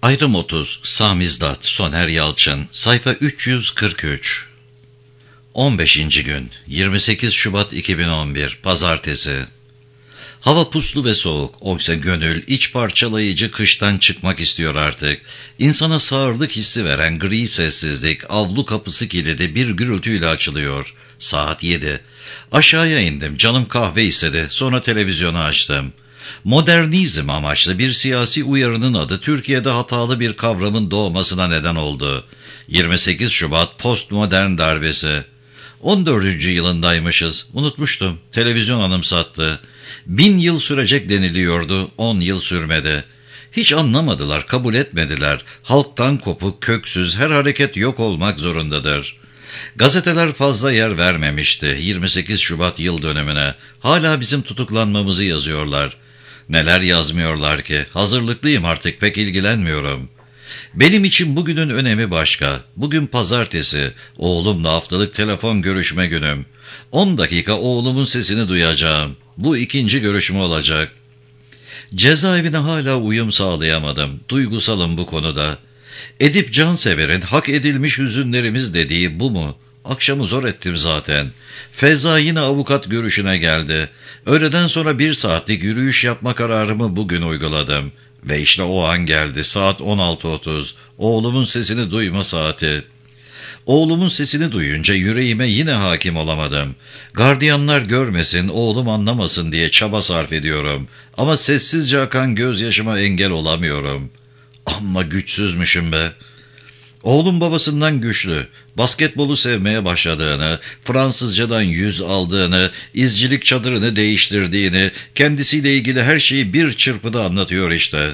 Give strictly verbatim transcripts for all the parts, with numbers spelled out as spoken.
Ayrım otuz, Samizdat, Soner Yalçın, sayfa üç yüz kırk üç. on beşinci gün, yirmi sekiz Şubat iki bin on bir, Pazartesi. Hava puslu ve soğuk, oysa gönül iç parçalayıcı kıştan çıkmak istiyor artık. İnsana sağırlık hissi veren gri sessizlik, avlu kapısı kilidi bir gürültüyle açılıyor. Saat yedi. Aşağıya indim, canım kahve istedi, sonra televizyonu açtım. Modernizm amaçlı bir siyasi uyarının adı Türkiye'de hatalı bir kavramın doğmasına neden oldu. yirmi sekiz Şubat postmodern darbesi. on dördüncü yılındaymışız. Unutmuştum. Televizyon anımsattı. Bin yıl sürecek deniliyordu. On yıl sürmedi. Hiç anlamadılar, kabul etmediler. Halktan kopuk, köksüz, her hareket yok olmak zorundadır. Gazeteler fazla yer vermemişti yirmi sekiz Şubat yıl dönümüne. Hala bizim tutuklanmamızı yazıyorlar. Neler yazmıyorlar ki? Hazırlıklıyım artık, pek ilgilenmiyorum. Benim için bugünün önemi başka. Bugün pazartesi, oğlumla haftalık telefon görüşme günüm. on dakika oğlumun sesini duyacağım. Bu ikinci görüşme olacak. Cezaevine hala uyum sağlayamadım. Duygusalım bu konuda. Edip Cansever'in hak edilmiş hüzünlerimiz dediği bu mu? Akşamı zor ettim zaten. Feyza yine avukat görüşüne geldi. Öğleden sonra bir saatlik yürüyüş yapma kararımı bugün uyguladım. Ve işte o an geldi. Saat on altı otuz. Oğlumun sesini duyma saati. Oğlumun sesini duyunca yüreğime yine hakim olamadım. Gardiyanlar görmesin, oğlum anlamasın diye çaba sarf ediyorum. Ama sessizce akan gözyaşıma engel olamıyorum. Amma güçsüzmüşüm be. Oğlum babasından güçlü, basketbolu sevmeye başladığını, Fransızcadan yüz aldığını, izcilik çadırını değiştirdiğini, kendisiyle ilgili her şeyi bir çırpıda anlatıyor işte.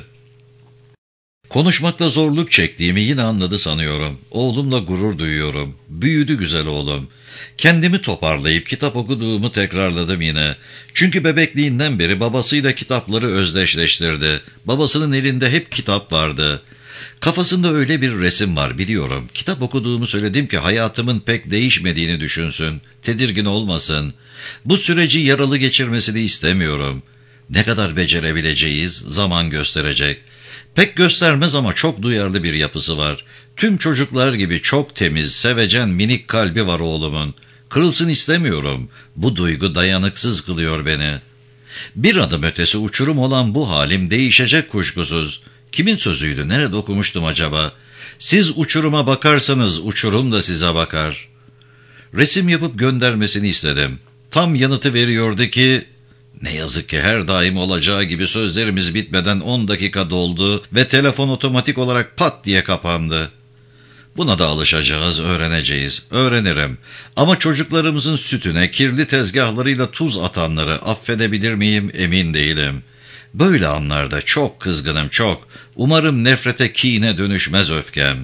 Konuşmakta zorluk çektiğimi yine anladı sanıyorum. Oğlumla gurur duyuyorum. Büyüdü güzel oğlum. Kendimi toparlayıp kitap okuduğumu tekrarladım yine. Çünkü bebekliğinden beri babasıyla kitapları özdeşleştirdi. Babasının elinde hep kitap vardı. Kafasında öyle bir resim var biliyorum. Kitap okuduğumu söyledim ki hayatımın pek değişmediğini düşünsün. Tedirgin olmasın. Bu süreci yaralı geçirmesini istemiyorum. Ne kadar becerebileceğiz zaman gösterecek. Pek göstermez ama çok duyarlı bir yapısı var. Tüm çocuklar gibi çok temiz, sevecen, minik kalbi var oğlumun. Kırılsın istemiyorum. Bu duygu dayanıksız kılıyor beni. Bir adım ötesi uçurum olan bu halim değişecek kuşkusuz. Kimin sözüydü, nerede okumuştum acaba? Siz uçuruma bakarsanız uçurum da size bakar. Resim yapıp göndermesini istedim. Tam yanıtı veriyordu ki... Ne yazık ki her daim olacağı gibi sözlerimiz bitmeden on dakika doldu ve telefon otomatik olarak pat diye kapandı. Buna da alışacağız, öğreneceğiz. Öğrenirim. Ama çocuklarımızın sütüne kirli tezgahlarıyla tuz atanları affedebilir miyim emin değilim. Böyle anlarda çok kızgınım, çok. Umarım nefrete, kine dönüşmez öfkem.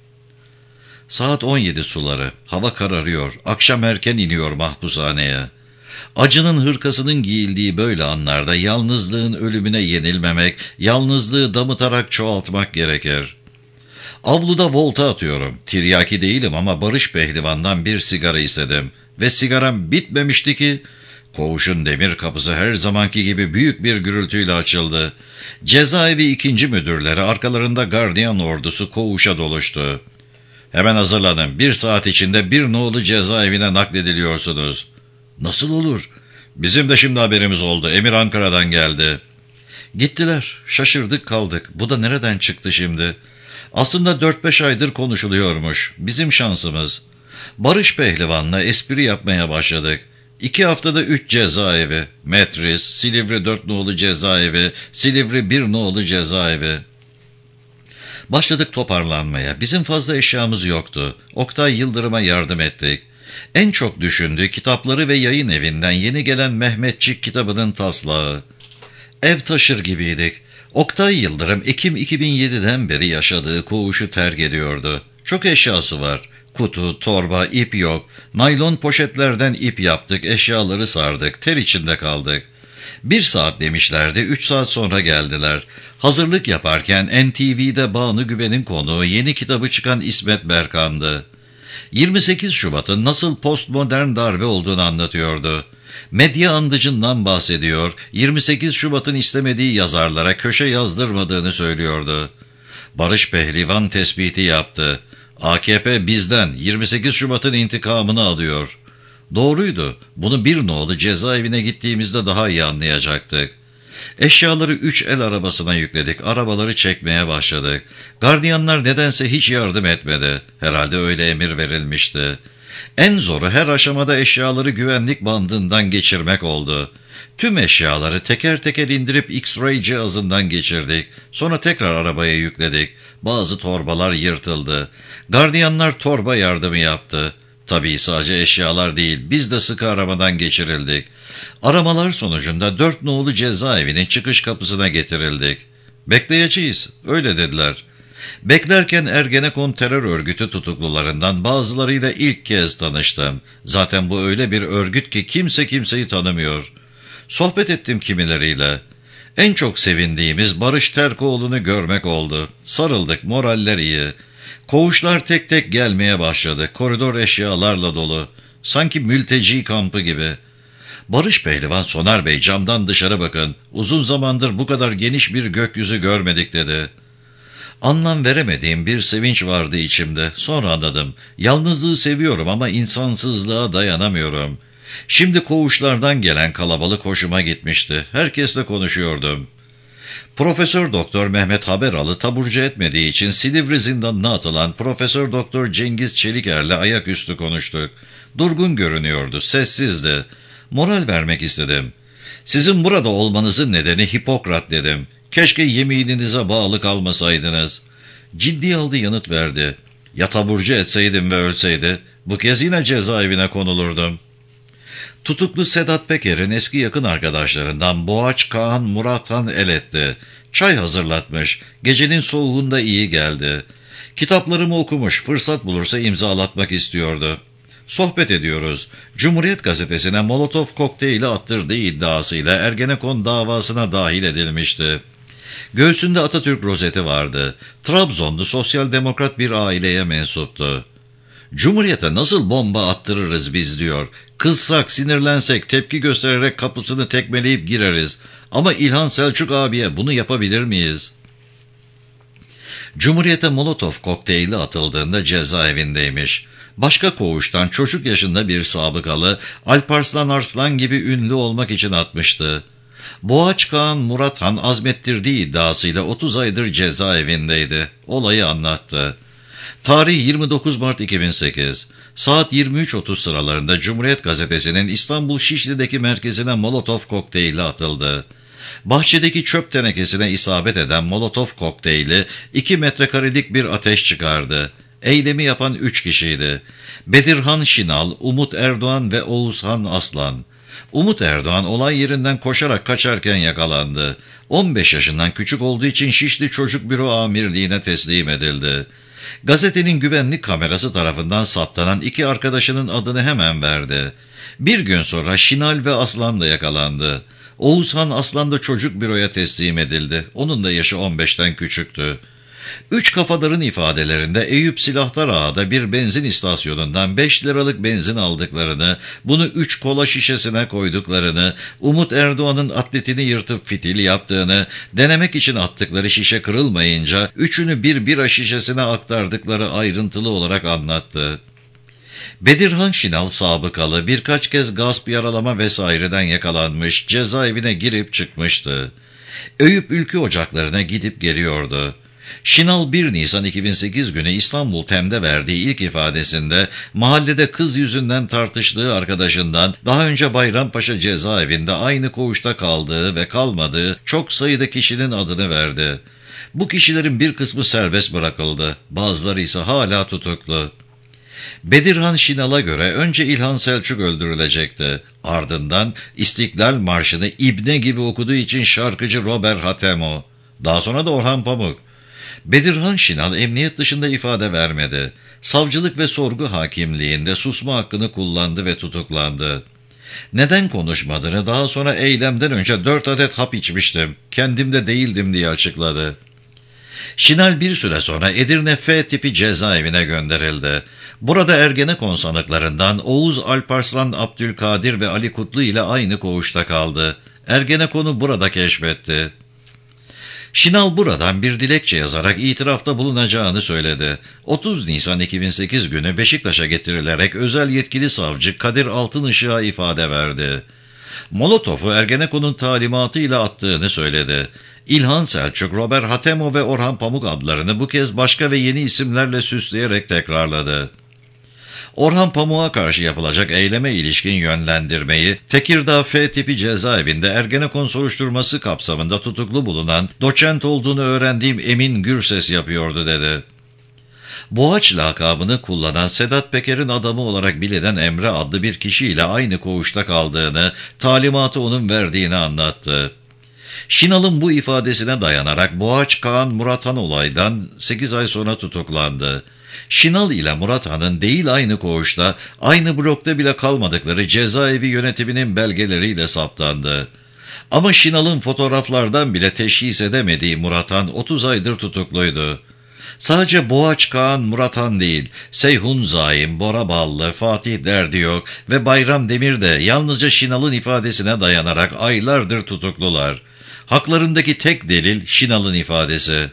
Saat on yedi suları. Hava kararıyor. Akşam erken iniyor mahpushaneye. Acının hırkasının giyildiği böyle anlarda yalnızlığın ölümüne yenilmemek, yalnızlığı damıtarak çoğaltmak gerekir. Avluda volta atıyorum. Tiryaki değilim ama Barış Pehlivan'dan bir sigara istedim. Ve sigaram bitmemişti ki... Koğuşun demir kapısı her zamanki gibi büyük bir gürültüyle açıldı. Cezaevi ikinci müdürleri arkalarında gardiyan ordusu koğuşa doluştu. Hemen hazırlanın. Bir saat içinde bir nolu cezaevine naklediliyorsunuz. Nasıl olur? Bizim de şimdi haberimiz oldu. Emir Ankara'dan geldi. Gittiler. Şaşırdık kaldık. Bu da nereden çıktı şimdi? Aslında dört beş aydır konuşuluyormuş. Bizim şansımız. Barış Pehlivan'la espri yapmaya başladık. İki haftada üç cezaevi. Metris, Silivri dört nolu cezaevi, Silivri bir nolu cezaevi. Başladık toparlanmaya. Bizim fazla eşyamız yoktu. Oktay Yıldırım'a yardım ettik. En çok düşündü kitapları ve yayın evinden yeni gelen Mehmetçik kitabının taslağı. Ev taşır gibiydik. Oktay Yıldırım Ekim iki bin yediden beri yaşadığı koğuşu terk ediyordu. Çok eşyası var. Kutu, torba, ip yok. Naylon poşetlerden ip yaptık, eşyaları sardık, ter içinde kaldık. Bir saat demişlerdi, üç saat sonra geldiler. Hazırlık yaparken N T V'de Banu Güven'in konuğu yeni kitabı çıkan İsmet Berkan'dı. yirmi sekiz Şubat'ın nasıl postmodern darbe olduğunu anlatıyordu. Medya andıcından bahsediyor, yirmi sekiz Şubat'ın istemediği yazarlara köşe yazdırmadığını söylüyordu. Barış Pehlivan tespiti yaptı. A K P bizden yirmi sekiz Şubat'ın intikamını alıyor. Doğruydu. Bunu bir nolu cezaevine gittiğimizde daha iyi anlayacaktık. Eşyaları üç el arabasına yükledik. Arabaları çekmeye başladık. Gardiyanlar nedense hiç yardım etmedi. Herhalde öyle emir verilmişti. En zoru her aşamada eşyaları güvenlik bandından geçirmek oldu. Tüm eşyaları teker teker indirip X-ray cihazından geçirdik. Sonra tekrar arabaya yükledik. Bazı torbalar yırtıldı. Gardiyanlar torba yardımı yaptı. Tabii sadece eşyalar değil, biz de sıkı aramadan geçirildik. Aramalar sonucunda dört nolu cezaevinin çıkış kapısına getirildik. Bekleyeceğiz, öyle dediler. Beklerken Ergenekon terör örgütü tutuklularından bazılarıyla ilk kez tanıştım. Zaten bu öyle bir örgüt ki kimse kimseyi tanımıyor. Sohbet ettim kimileriyle. En çok sevindiğimiz Barış Terkoğlu'nu görmek oldu. Sarıldık, moraller iyi. Koğuşlar tek tek gelmeye başladı. Koridor eşyalarla dolu. Sanki mülteci kampı gibi. Barış Pehlivan, Soner Bey camdan dışarı bakın. Uzun zamandır bu kadar geniş bir gökyüzü görmedik dedi. Anlam veremediğim bir sevinç vardı içimde. Sonra anladım. Yalnızlığı seviyorum ama insansızlığa dayanamıyorum. Şimdi koğuşlardan gelen kalabalık hoşuma gitmişti. Herkesle konuşuyordum. Profesör Doktor Mehmet Haberalı taburcu etmediği için Silivri zindanına atılan Profesör Doktor Cengiz Çeliker'le ayaküstü konuştuk. Durgun görünüyordu, sessizdi. Moral vermek istedim. Sizin burada olmanızın nedeni Hipokrat dedim. Keşke yemininize bağlı kalmasaydınız. Ciddi aldı, yanıt verdi. Ya taburcu etseydim ve ölseydi, bu kez yine cezaevine konulurdum. Tutuklu Sedat Peker'in eski yakın arkadaşlarından Boğaç Kağan Murathan el etti. Çay hazırlatmış, gecenin soğuğunda iyi geldi. Kitaplarımı okumuş, fırsat bulursa imzalatmak istiyordu. Sohbet ediyoruz. Cumhuriyet gazetesine Molotov kokteyli attırdığı iddiasıyla Ergenekon davasına dahil edilmişti. Göğsünde Atatürk rozeti vardı. Trabzonlu sosyal demokrat bir aileye mensuptu. Cumhuriyete nasıl bomba attırırız biz diyor. Kızsak, sinirlensek, tepki göstererek kapısını tekmeleyip gireriz. Ama İlhan Selçuk abiye bunu yapabilir miyiz? Cumhuriyete Molotov kokteyli atıldığında cezaevindeymiş. Başka koğuştan çocuk yaşında bir sabıkalı Alparslan Arslan gibi ünlü olmak için atmıştı. Boğaç Kağan Murathan azmettirdiği iddiasıyla otuz aydır cezaevindeydi. Olayı anlattı. Tarih yirmi dokuz Mart iki bin sekiz. Saat yirmi üç otuz sıralarında Cumhuriyet Gazetesi'nin İstanbul Şişli'deki merkezine Molotov kokteyli atıldı. Bahçedeki çöp tenekesine isabet eden Molotov kokteyli iki metrekarelik bir ateş çıkardı. Eylemi yapan üç kişiydi. Bedirhan Şinal, Umut Erdoğan ve Oğuzhan Aslan. Umut Erdoğan olay yerinden koşarak kaçarken yakalandı. on beş yaşından küçük olduğu için Şişli Çocuk Büro Amirliğine teslim edildi. Gazetenin güvenlik kamerası tarafından saptanan iki arkadaşının adını hemen verdi. Bir gün sonra Şinal ve Aslan da yakalandı. Oğuzhan Aslan da çocuk büroya teslim edildi. Onun da yaşı on beşten küçüktü. Üç kafadarın ifadelerinde Eyüp Silahtar Ağa'da bir benzin istasyonundan beş liralık benzin aldıklarını, bunu üç kola şişesine koyduklarını, Umut Erdoğan'ın atletini yırtıp fitil yaptığını, denemek için attıkları şişe kırılmayınca üçünü bir bira şişesine aktardıkları ayrıntılı olarak anlattı. Bedirhan Şinal sabıkalı, birkaç kez gasp, yaralama vesaireden yakalanmış, cezaevine girip çıkmıştı. Eyüp Ülkü Ocaklarına gidip geliyordu. Şinal bir Nisan iki bin sekiz günü İstanbul Tem'de verdiği ilk ifadesinde mahallede kız yüzünden tartıştığı arkadaşından daha önce Bayrampaşa cezaevinde aynı koğuşta kaldığı ve kalmadığı çok sayıda kişinin adını verdi. Bu kişilerin bir kısmı serbest bırakıldı, bazıları ise hala tutuklu. Bedirhan Şinal'a göre önce İlhan Selçuk öldürülecekti. Ardından İstiklal Marşı'nı ibne gibi okuduğu için şarkıcı Robert Hatemo. Daha sonra da Orhan Pamuk. Bedirhan Şinal emniyet dışında ifade vermedi. Savcılık ve sorgu hakimliğinde susma hakkını kullandı ve tutuklandı. Neden konuşmadığını daha sonra eylemden önce dört adet hap içmiştim, kendimde değildim diye açıkladı. Şinal bir süre sonra Edirne F tipi cezaevine gönderildi. Burada Ergenekon sanıklarından Oğuz Alparslan, Abdülkadir ve Ali Kutlu ile aynı koğuşta kaldı. Ergenekon'u burada keşfetti. Şinal buradan bir dilekçe yazarak itirafta bulunacağını söyledi. otuz Nisan iki bin sekiz günü Beşiktaş'a getirilerek özel yetkili savcı Kadir Altınışık'a ifade verdi. Molotov'u Ergenekon'un talimatıyla attığını söyledi. İlhan Selçuk, Robert Hatemo ve Orhan Pamuk adlarını bu kez başka ve yeni isimlerle süsleyerek tekrarladı. Orhan Pamuk'a karşı yapılacak eyleme ilişkin yönlendirmeyi Tekirdağ F tipi cezaevinde Ergenekon soruşturması kapsamında tutuklu bulunan doçent olduğunu öğrendiğim Emin Gürses yapıyordu dedi. Boğaç lakabını kullanan Sedat Peker'in adamı olarak bilinen Emre adlı bir kişiyle aynı koğuşta kaldığını, talimatı onun verdiğini anlattı. Şinal'ın bu ifadesine dayanarak Boğaç Kaan Murathan olaydan sekiz ay sonra tutuklandı. Şinal ile Murathan'ın değil aynı koğuşta, aynı blokta bile kalmadıkları cezaevi yönetiminin belgeleriyle saptandı. Ama Şinal'ın fotoğraflardan bile teşhis edemediği Murathan otuz aydır tutukluydu. Sadece Boğaç Kaan Murathan değil, Seyhun Zaim, Bora Ballı, Fatih Derdiyok ve Bayram Demir de yalnızca Şinal'ın ifadesine dayanarak aylardır tutuklular. Haklarındaki tek delil Şinal'ın ifadesi.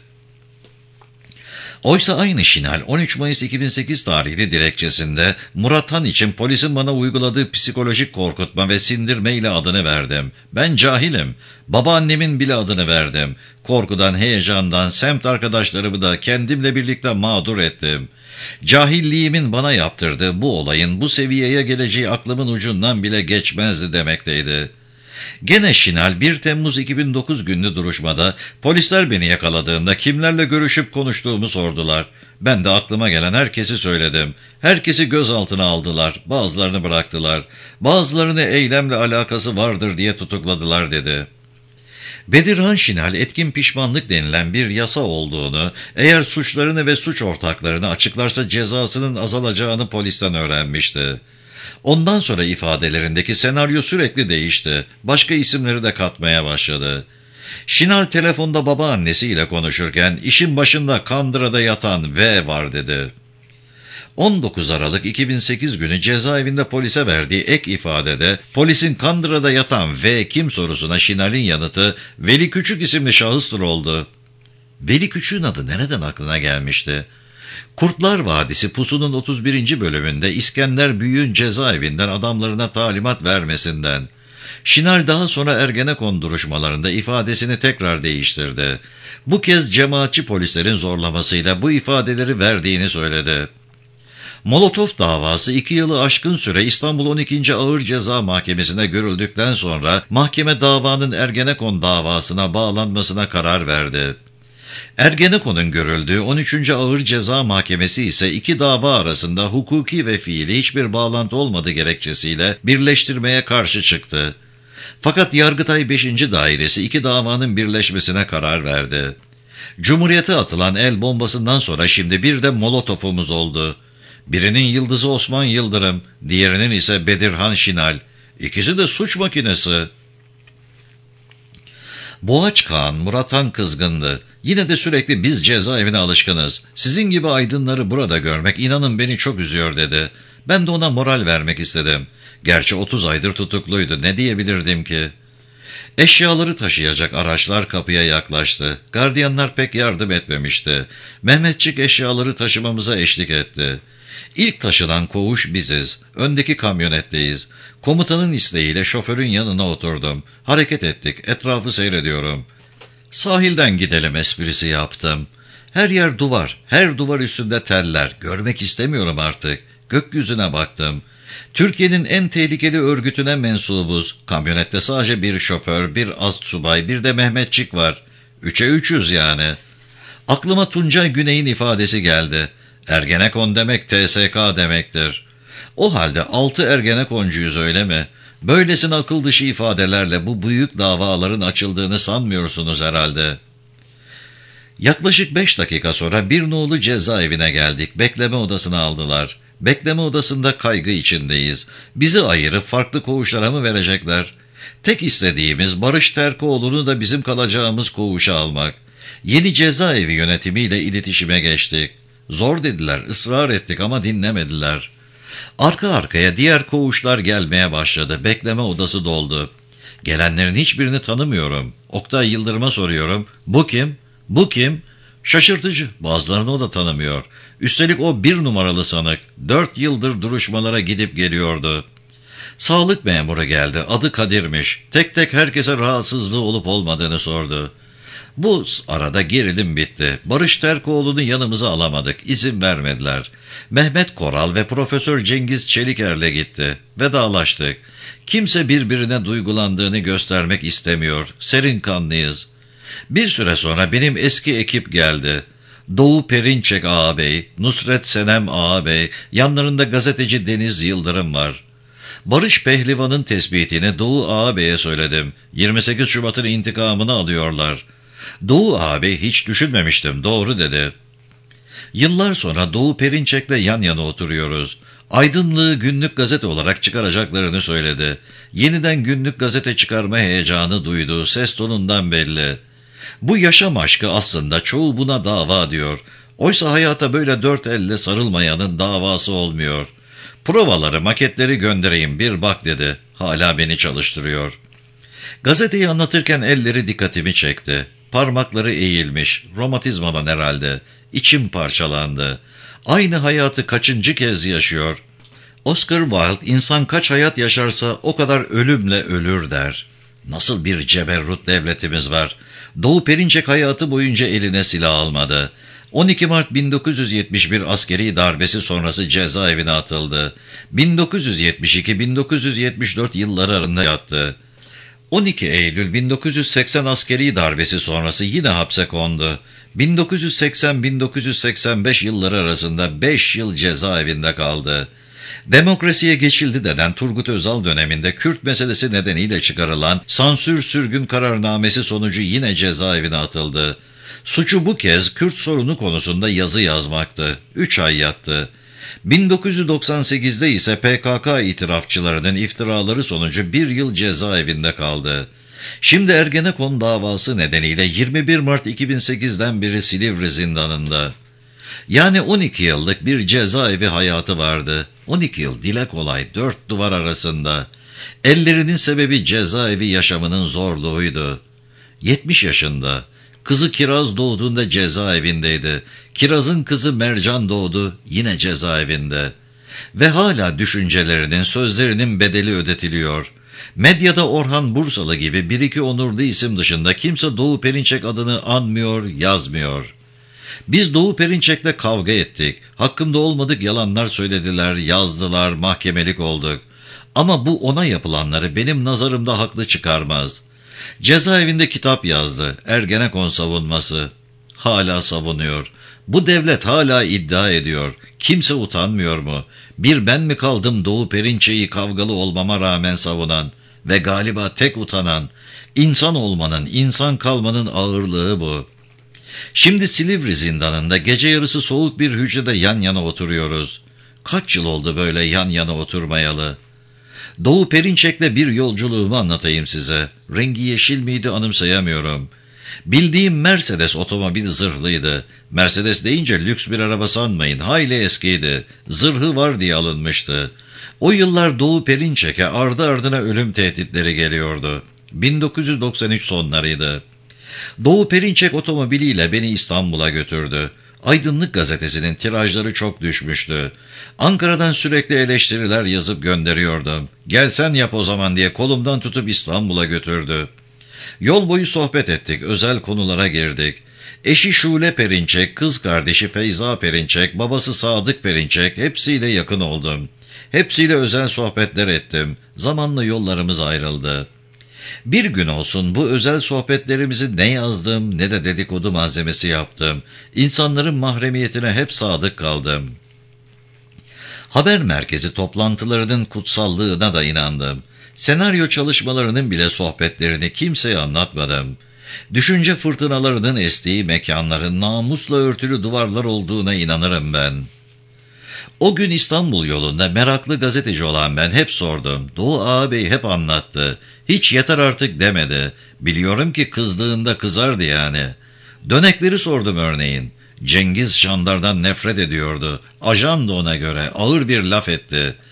Oysa aynı Şinal on üç Mayıs iki bin sekiz tarihli dilekçesinde Murathan için polisin bana uyguladığı psikolojik korkutma ve sindirme ile adını verdim. Ben cahilim. Babaannemin bile adını verdim. Korkudan, heyecandan semt arkadaşlarımı da kendimle birlikte mağdur ettim. Cahilliğimin bana yaptırdığı bu olayın bu seviyeye geleceği aklımın ucundan bile geçmezdi demekteydi. Gene Şinal bir Temmuz iki bin dokuz günlü duruşmada polisler beni yakaladığında kimlerle görüşüp konuştuğumu sordular. Ben de aklıma gelen herkesi söyledim. Herkesi gözaltına aldılar, bazılarını bıraktılar, bazılarını eylemle alakası vardır diye tutukladılar dedi. Bedirhan Şinal etkin pişmanlık denilen bir yasa olduğunu, eğer suçlarını ve suç ortaklarını açıklarsa cezasının azalacağını polisten öğrenmişti. Ondan sonra ifadelerindeki senaryo sürekli değişti. Başka isimleri de katmaya başladı. Şinal telefonda babaannesiyle konuşurken işin başında Kandıra'da yatan V var dedi. on dokuz Aralık iki bin sekiz günü cezaevinde polise verdiği ek ifadede polisin Kandıra'da yatan V kim sorusuna Şinal'in yanıtı Veli Küçük isimli şahıstır oldu. Veli Küçük'ün adı nereden aklına gelmişti? Kurtlar Vadisi Pusu'nun otuz birinci bölümünde İskender Büyük'ün cezaevinden adamlarına talimat vermesinden. Şinal daha sonra Ergenekon duruşmalarında ifadesini tekrar değiştirdi. Bu kez cemaatçi polislerin zorlamasıyla bu ifadeleri verdiğini söyledi. Molotov davası iki yılı aşkın süre İstanbul on ikinci Ağır Ceza Mahkemesi'ne görüldükten sonra mahkeme davanın Ergenekon davasına bağlanmasına karar verdi. Ergenekon'un görüldüğü on üçüncü Ağır Ceza Mahkemesi ise iki dava arasında hukuki ve fiili hiçbir bağlantı olmadığı gerekçesiyle birleştirmeye karşı çıktı. Fakat Yargıtay beşinci Dairesi iki davanın birleşmesine karar verdi. Cumhuriyete atılan el bombasından sonra şimdi bir de Molotov'umuz oldu. Birinin yıldızı Osman Yıldırım, diğerinin ise Bedirhan Şinal. İkisi de suç makinesi. Boğaç Kaan Murathan kızgındı. Yine de sürekli biz cezaevine alışkınız. Sizin gibi aydınları burada görmek inanın beni çok üzüyor dedi. Ben de ona moral vermek istedim. Gerçi otuz aydır tutukluydu. Ne diyebilirdim ki? Eşyaları taşıyacak araçlar kapıya yaklaştı. Gardiyanlar pek yardım etmemişti. Mehmetçik eşyaları taşımamıza eşlik etti. İlk taşınan koğuş biziz. Öndeki kamyonetteyiz. Komutanın isteğiyle şoförün yanına oturdum. Hareket ettik. Etrafı seyrediyorum. Sahilden gidelim esprisi yaptım. Her yer duvar. Her duvar üstünde teller. Görmek istemiyorum artık. Gökyüzüne baktım. Türkiye'nin en tehlikeli örgütüne mensubuz. Kamyonette sadece bir şoför, bir astsubay, bir de Mehmetçik var. Üçe üçüz yani. Aklıma Tuncay Güney'in ifadesi geldi. Ergenekon demek T S K demektir. O halde altı Ergenekoncuyuz öyle mi? Böylesine akıl dışı ifadelerle bu büyük davaların açıldığını sanmıyorsunuz herhalde. Yaklaşık beş dakika sonra bir nolu cezaevine geldik. Bekleme odasına aldılar. Bekleme odasında kaygı içindeyiz. Bizi ayırıp farklı koğuşlara mı verecekler? Tek istediğimiz Barış Terkoğlu'nu da bizim kalacağımız koğuşa almak. Yeni cezaevi yönetimiyle iletişime geçtik. Zor dediler, ısrar ettik ama dinlemediler. Arka arkaya diğer koğuşlar gelmeye başladı. Bekleme odası doldu. Gelenlerin hiçbirini tanımıyorum. Oktay Yıldırım'a soruyorum. Bu kim? Bu kim? Şaşırtıcı. Bazılarını o da tanımıyor. Üstelik o bir numaralı sanık. Dört yıldır duruşmalara gidip geliyordu. Sağlık memuru geldi. Adı Kadir'miş. Tek tek herkese rahatsızlığı olup olmadığını sordu. Bu arada gerilim bitti. Barış Terkoğlu'nu yanımıza alamadık. İzin vermediler. Mehmet Koral ve Profesör Cengiz Çeliker'le gitti. Vedalaştık. Kimse birbirine duygulandığını göstermek istemiyor. Serin kanlıyız. Bir süre sonra benim eski ekip geldi. Doğu Perinçek ağabey, Nusret Senem ağabey, yanlarında gazeteci Deniz Yıldırım var. Barış Pehlivan'ın tespitini Doğu ağabeye söyledim. yirmi sekiz Şubat'ın intikamını alıyorlar. Doğu ağabey hiç düşünmemiştim, doğru dedi. Yıllar sonra Doğu Perinçek'le yan yana oturuyoruz. Aydınlığı günlük gazete olarak çıkaracaklarını söyledi. Yeniden günlük gazete çıkarma heyecanı duydu, ses tonundan belli. Bu yaşam aşkı aslında çoğu buna dava diyor. Oysa hayata böyle dört elle sarılmayanın davası olmuyor. Provaları, maketleri göndereyim bir bak dedi. Hala beni çalıştırıyor. Gazeteyi anlatırken elleri dikkatimi çekti. Parmakları eğilmiş, romatizmadan herhalde. İçim parçalandı. Aynı hayatı kaçıncı kez yaşıyor? Oscar Wilde, insan kaç hayat yaşarsa o kadar ölümle ölür der. Nasıl bir ceberrut devletimiz var. Doğu Perinçek hayatı boyunca eline silah almadı. on iki Mart bin dokuz yüz yetmiş bir askeri darbesi sonrası cezaevine atıldı. bin dokuz yüz yetmiş iki bin dokuz yüz yetmiş dört yılları arasında yattı. on iki Eylül bin dokuz yüz seksen askeri darbesi sonrası yine hapse kondu. bin dokuz yüz seksen bin dokuz yüz seksen beş yılları arasında beş yıl cezaevinde kaldı. Demokrasiye geçildi denen Turgut Özal döneminde Kürt meselesi nedeniyle çıkarılan sansür sürgün kararnamesi sonucu yine cezaevine atıldı. Suçu bu kez Kürt sorunu konusunda yazı yazmaktı. Üç ay yattı. bin dokuz yüz doksan sekizde ise P K K itirafçılarının iftiraları sonucu bir yıl cezaevinde kaldı. Şimdi Ergenekon davası nedeniyle yirmi bir Mart iki bin sekizden beri Silivri zindanında. Yani on iki yıllık bir cezaevi hayatı vardı. on iki yıl dile kolay, dört duvar arasında. Ellerinin sebebi cezaevi yaşamının zorluğuydu. yetmiş yaşında. Kızı Kiraz doğduğunda cezaevindeydi. Kiraz'ın kızı Mercan doğdu, yine cezaevinde. Ve hala düşüncelerinin, sözlerinin bedeli ödetiliyor. Medyada Orhan Bursalı gibi bir iki onurlu isim dışında kimse Doğu Perinçek adını anmıyor, yazmıyor. Biz Doğu Perinçek'le kavga ettik. Hakkımda olmadık yalanlar söylediler, yazdılar, mahkemelik olduk. Ama bu ona yapılanları benim nazarımda haklı çıkarmaz. Cezaevinde kitap yazdı, Ergenekon savunması. Hala savunuyor. Bu devlet hala iddia ediyor. Kimse utanmıyor mu? Bir ben mi kaldım Doğu Perinçek'i kavgalı olmama rağmen savunan ve galiba tek utanan? İnsan olmanın, insan kalmanın ağırlığı bu. Şimdi Silivri zindanında gece yarısı soğuk bir hücrede yan yana oturuyoruz. Kaç yıl oldu böyle yan yana oturmayalı? Doğu Perinçek'le bir yolculuğumu anlatayım size. Rengi yeşil miydi anımsayamıyorum. Bildiğim Mercedes otomobil zırhlıydı. Mercedes deyince lüks bir araba sanmayın, hayli eskiydi. Zırhı var diye alınmıştı. O yıllar Doğu Perinçek'e ardı ardına ölüm tehditleri geliyordu. bin dokuz yüz doksan üç sonlarıydı. Doğu Perinçek otomobiliyle beni İstanbul'a götürdü. Aydınlık gazetesinin tirajları çok düşmüştü. Ankara'dan sürekli eleştiriler yazıp gönderiyordum. Gelsen yap o zaman diye kolumdan tutup İstanbul'a götürdü. Yol boyu sohbet ettik, özel konulara girdik. Eşi Şule Perinçek, kız kardeşi Feyza Perinçek, babası Sadık Perinçek, hepsiyle yakın oldum. Hepsiyle özel sohbetler ettim. Zamanla yollarımız ayrıldı. Bir gün olsun bu özel sohbetlerimizi ne yazdım ne de dedikodu malzemesi yaptım. İnsanların mahremiyetine hep sadık kaldım. Haber merkezi toplantılarının kutsallığına da inandım. Senaryo çalışmalarının bile sohbetlerini kimseye anlatmadım. Düşünce fırtınalarının estiği mekanların namusla örtülü duvarlar olduğuna inanırım ben. O gün İstanbul yolunda meraklı gazeteci olan ben hep sordum. Doğu ağabey hep anlattı. Hiç yeter artık demedi. Biliyorum ki kızdığında kızardı yani. Dönekleri sordum örneğin. Cengiz Şandar'dan nefret ediyordu. Ajan da ona göre ağır bir laf etti.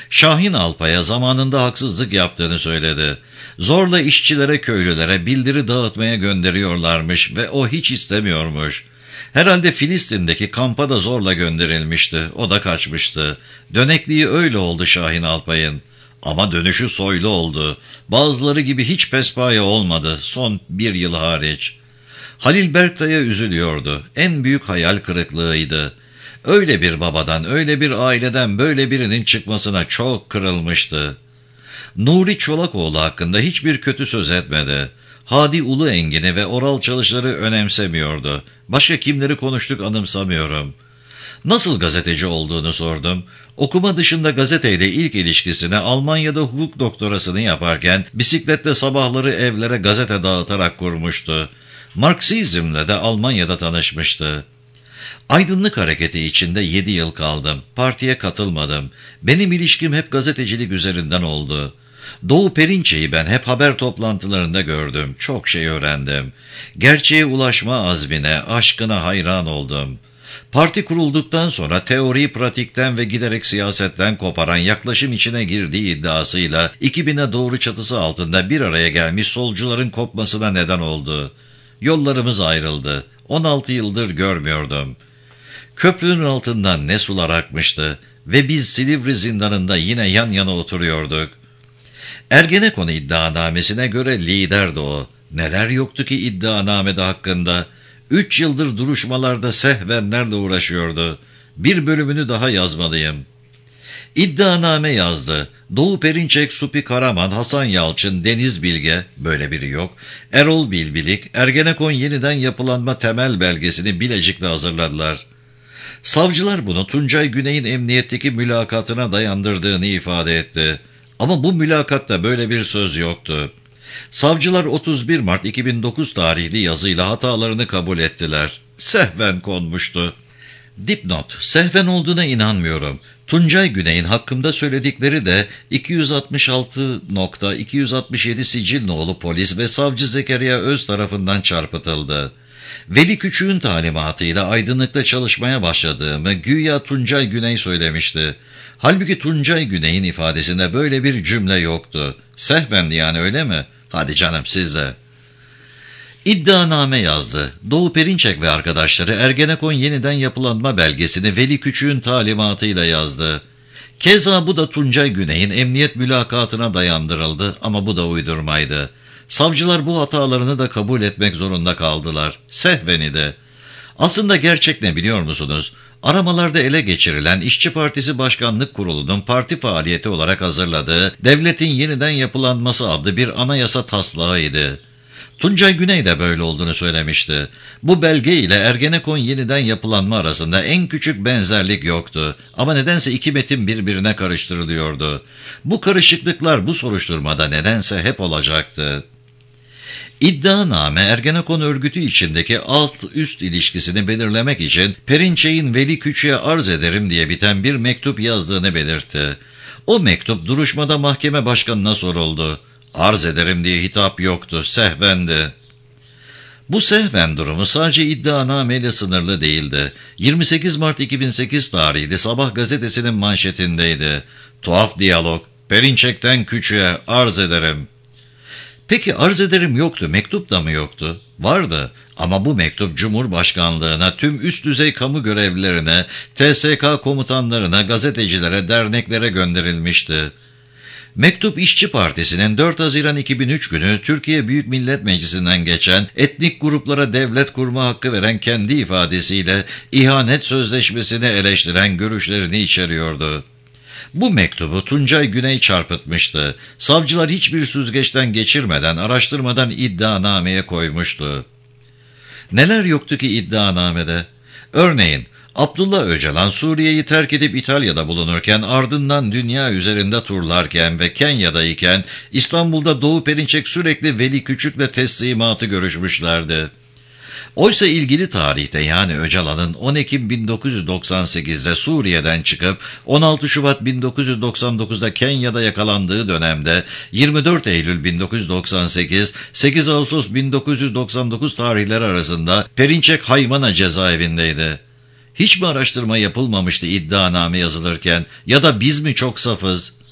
Şahin Alpay'a zamanında haksızlık yaptığını söyledi. Zorla işçilere, köylülere bildiri dağıtmaya gönderiyorlarmış ve o hiç istemiyormuş. Herhalde Filistin'deki kampa da zorla gönderilmişti. O da kaçmıştı. Dönekliği öyle oldu Şahin Alpay'ın. Ama dönüşü soylu oldu. Bazıları gibi hiç pespaye olmadı, son bir yıl hariç. Halil Berktay'a üzülüyordu. En büyük hayal kırıklığıydı. Öyle bir babadan, öyle bir aileden böyle birinin çıkmasına çok kırılmıştı. Nuri Çolakoğlu hakkında hiçbir kötü söz etmedi. Hadi Uluengin'i ve Oral Çalışlar'ı önemsemiyordu. Başka kimleri konuştuk anımsamıyorum. Nasıl gazeteci olduğunu sordum. Okuma dışında gazeteyle ilk ilişkisini Almanya'da hukuk doktorasını yaparken bisikletle sabahları evlere gazete dağıtarak kurmuştu. Marksizmle de Almanya'da tanışmıştı. Aydınlık hareketi içinde yedi yıl kaldım. Partiye katılmadım. Benim ilişkim hep gazetecilik üzerinden oldu. Doğu Perinçek'i ben hep haber toplantılarında gördüm. Çok şey öğrendim. Gerçeğe ulaşma azmine, aşkına hayran oldum. Parti kurulduktan sonra teoriyi pratikten ve giderek siyasetten koparan yaklaşım içine girdiği iddiasıyla iki bine doğru çatısı altında bir araya gelmiş solcuların kopmasına neden oldu. Yollarımız ayrıldı. on altı yıldır görmüyordum. Köprünün altından ne sular akmıştı ve biz Silivri zindanında yine yan yana oturuyorduk. Ergenekon iddianamesine göre liderdi o. Neler yoktu ki iddianamede hakkında. Üç yıldır duruşmalarda sehvenlerle uğraşıyordu. Bir bölümünü daha yazmalıyım. İddianame yazdı. Doğu Perinçek, Supi Karaman, Hasan Yalçın, Deniz Bilge, böyle biri yok, Erol Bilbilik, Ergenekon yeniden yapılanma temel belgesini Bilecik'te hazırladılar. Savcılar bunu Tuncay Güney'in emniyetteki mülakatına dayandırdığını ifade etti. Ama bu mülakatta böyle bir söz yoktu. Savcılar otuz bir Mart iki bin dokuz tarihli yazıyla hatalarını kabul ettiler. Sehven konmuştu. Dipnot, sehven olduğuna inanmıyorum. Tuncay Güney'in hakkımda söyledikleri de iki yüz altmış altı nokta iki yüz altmış yedi sicil nolu polis ve savcı Zekeriya Öz tarafından çarpıtıldı. Veli Küçük'ün talimatıyla aydınlıkta çalışmaya başladığımı güya Tuncay Güney söylemişti. Halbuki Tuncay Güney'in ifadesinde böyle bir cümle yoktu. Sehvendi yani, öyle mi? Hadi canım siz de. İddianame yazdı. Doğu Perinçek ve arkadaşları Ergenekon yeniden yapılanma belgesini Veli Küçük'ün talimatıyla yazdı. Keza bu da Tuncay Güney'in emniyet mülakatına dayandırıldı ama bu da uydurmaydı. Savcılar bu hatalarını da kabul etmek zorunda kaldılar. Sehveni de. Aslında gerçek ne biliyor musunuz? Aramalarda ele geçirilen İşçi Partisi Başkanlık Kurulu'nun parti faaliyeti olarak hazırladığı Devletin Yeniden Yapılanması adlı bir anayasa taslağıydı. Tuncay Güney de böyle olduğunu söylemişti. Bu belge ile Ergenekon yeniden yapılanma arasında en küçük benzerlik yoktu. Ama nedense iki metin birbirine karıştırılıyordu. Bu karışıklıklar bu soruşturmada nedense hep olacaktı. İddianame Ergenekon örgütü içindeki alt-üst ilişkisini belirlemek için Perinçek'in Veli Küçük'e arz ederim diye biten bir mektup yazdığını belirtti. O mektup duruşmada mahkeme başkanına soruldu. Arz ederim diye hitap yoktu, sehvendi. Bu sehven durumu sadece iddianameyle sınırlı değildi. yirmi sekiz Mart iki bin sekiz tarihli Sabah gazetesinin manşetindeydi. Tuhaf diyalog, Perinçek'ten Küçük'e arz ederim. Peki arz ederim yoktu, mektup da mı yoktu? Vardı ama bu mektup Cumhurbaşkanlığına, tüm üst düzey kamu görevlilerine, T S K komutanlarına, gazetecilere, derneklere gönderilmişti. Mektup İşçi Partisi'nin dört Haziran iki bin üç günü Türkiye Büyük Millet Meclisi'nden geçen etnik gruplara devlet kurma hakkı veren kendi ifadesiyle ihanet sözleşmesini eleştiren görüşlerini içeriyordu. Bu mektubu Tuncay Güney çarpıtmıştı. Savcılar hiçbir süzgeçten geçirmeden, araştırmadan iddianameye koymuştu. Neler yoktu ki iddianamede? Örneğin, Abdullah Öcalan Suriye'yi terk edip İtalya'da bulunurken, ardından dünya üzerinde turlarken ve Kenya'dayken İstanbul'da Doğu Perinçek sürekli Veli Küçük'le teslimatı görüşmüşlerdi. Oysa ilgili tarihte, yani Öcalan'ın on Ekim bin dokuz yüz doksan sekizde Suriye'den çıkıp on altı Şubat bin dokuz yüz doksan dokuzda Kenya'da yakalandığı dönemde yirmi dört Eylül bin dokuz yüz doksan sekiz, sekiz Ağustos bin dokuz yüz doksan dokuz tarihleri arasında Perinçek Haymana cezaevindeydi. Hiç mi araştırma yapılmamıştı iddianame yazılırken, ya da biz mi çok safız?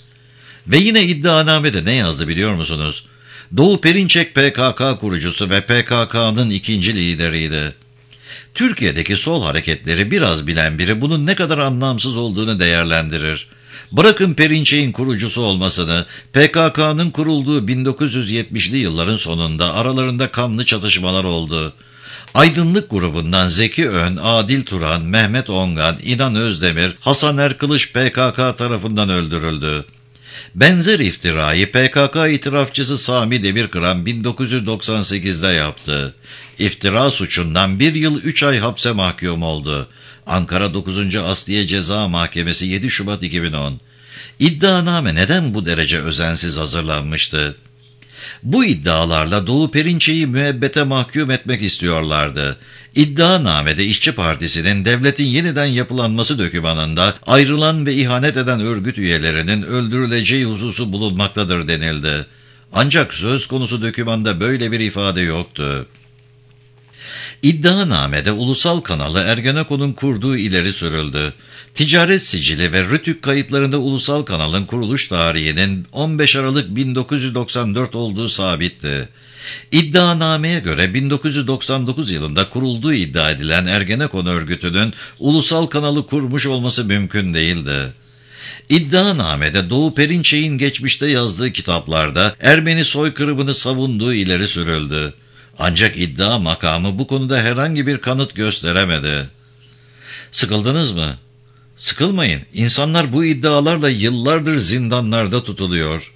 Ve yine iddianamede ne yazdı biliyor musunuz? Doğu Perinçek P K K kurucusu ve P K K'nın ikinci lideriydi. Türkiye'deki sol hareketleri biraz bilen biri bunun ne kadar anlamsız olduğunu değerlendirir. Bırakın Perinçek'in kurucusu olmasını, P K K'nın kurulduğu bin dokuz yüz yetmişli yılların sonunda aralarında kanlı çatışmalar oldu. Aydınlık grubundan Zeki Ön, Adil Turan, Mehmet Ongan, İnan Özdemir, Hasan Erkılıç P K K tarafından öldürüldü. Benzer iftirayı P K K itirafçısı Sami Demirkıran bin dokuz yüz doksan sekizde yaptı. İftira suçundan bir yıl üç ay hapse mahkum oldu. Ankara dokuzuncu Asliye Ceza Mahkemesi yedi Şubat iki bin on. İddianame neden bu derece özensiz hazırlanmıştı? Bu iddialarla Doğu Perinçek'i müebbete mahkum etmek istiyorlardı. İddianamede İşçi Partisi'nin devletin yeniden yapılanması dokümanında ayrılan ve ihanet eden örgüt üyelerinin öldürüleceği hususu bulunmaktadır denildi. Ancak söz konusu dokümanda böyle bir ifade yoktu. İddianamede ulusal kanalı Ergenekon'un kurduğu ileri sürüldü. Ticaret sicili ve RTÜK kayıtlarında ulusal kanalın kuruluş tarihinin on beş Aralık bin dokuz yüz doksan dört olduğu sabitti. İddianameye göre bin dokuz yüz doksan dokuz yılında kurulduğu iddia edilen Ergenekon örgütünün ulusal kanalı kurmuş olması mümkün değildi. İddianamede Doğu Perinçek'in geçmişte yazdığı kitaplarda Ermeni soykırımını savunduğu ileri sürüldü. Ancak iddia makamı bu konuda herhangi bir kanıt gösteremedi. Sıkıldınız mı? Sıkılmayın. İnsanlar bu iddialarla yıllardır zindanlarda tutuluyor.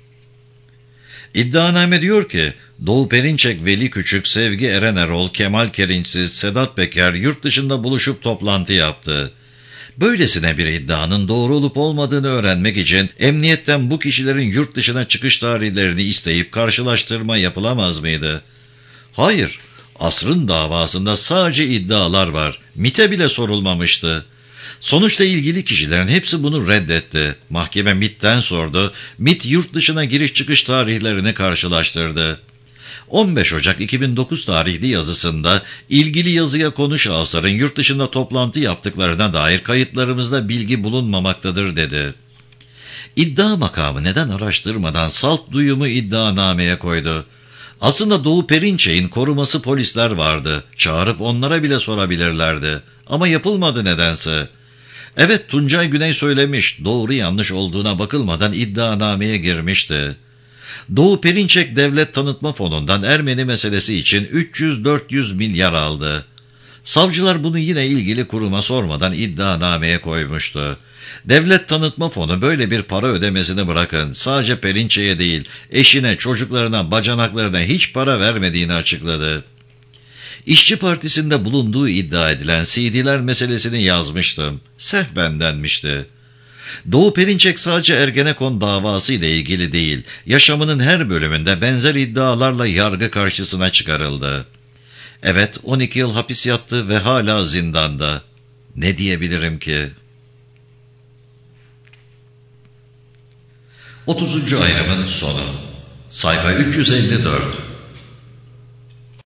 İddianame diyor ki, Doğu Perinçek, Veli Küçük, Sevgi Eren Erol, Kemal Kerinçsiz, Sedat Peker yurt dışında buluşup toplantı yaptı. Böylesine bir iddianın doğru olup olmadığını öğrenmek için emniyetten bu kişilerin yurt dışına çıkış tarihlerini isteyip karşılaştırma yapılamaz mıydı? Hayır, asrın davasında sadece iddialar var. MİT'e bile sorulmamıştı. Sonuçta ilgili kişilerin hepsi bunu reddetti. Mahkeme MİT'ten sordu. MİT yurt dışına giriş çıkış tarihlerini karşılaştırdı. on beş Ocak iki bin dokuz tarihli yazısında ilgili yazıya konu şahısların yurt dışında toplantı yaptıklarına dair kayıtlarımızda bilgi bulunmamaktadır dedi. İddia makamı neden araştırmadan salt duyumu iddianameye koydu? Aslında Doğu Perinçek'in koruması polisler vardı. Çağırıp onlara bile sorabilirlerdi. Ama yapılmadı nedense. Evet, Tuncay Güney söylemiş, doğru yanlış olduğuna bakılmadan iddianameye girmişti. Doğu Perinçek Devlet Tanıtma Fonu'ndan Ermeni meselesi için üç yüz dört yüz milyar aldı. Savcılar bunu yine ilgili kuruma sormadan iddianameye koymuştu. Devlet Tanıtma Fonu böyle bir para ödemesini bırakın, sadece Perinçek'e değil, eşine, çocuklarına, bacanaklarına hiç para vermediğini açıkladı. İşçi Partisi'nde bulunduğu iddia edilen C D'ler meselesini yazmıştım. Sehven denmişti. Doğu Perinçek sadece Ergenekon davası ile ilgili değil, yaşamının her bölümünde benzer iddialarla yargı karşısına çıkarıldı. Evet, on iki yıl hapis yattı ve hala zindanda. Ne diyebilirim ki? otuzuncu ayrımın sonu. Sayfa üç yüz elli dört.